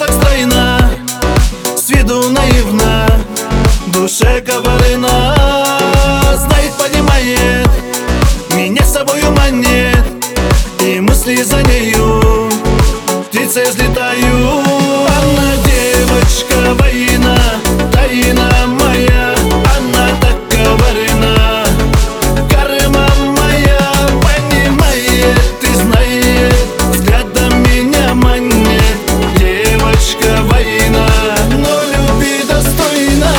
так стройна, с виду наивна, в душе коварна. Знает, понимает, меня с собою манит, и мысли за нею птицей взлетаю. Она девочка воина, тайна моя, она так коварна. Карма моя понимает и знает, взглядом меня манит. Девочка воина, но любви достойна.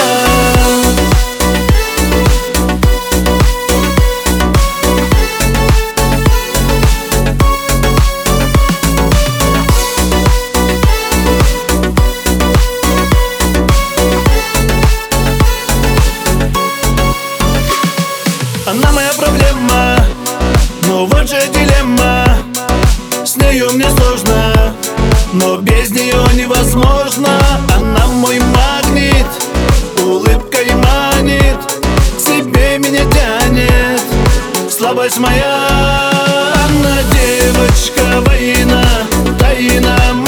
Она моя проблема, но вот же дилемма. С нею мне сложно, но без нее невозможно. Она мой магнит, улыбкой манит, к себе меня тянет. Слабость моя, она девочка воина, тайна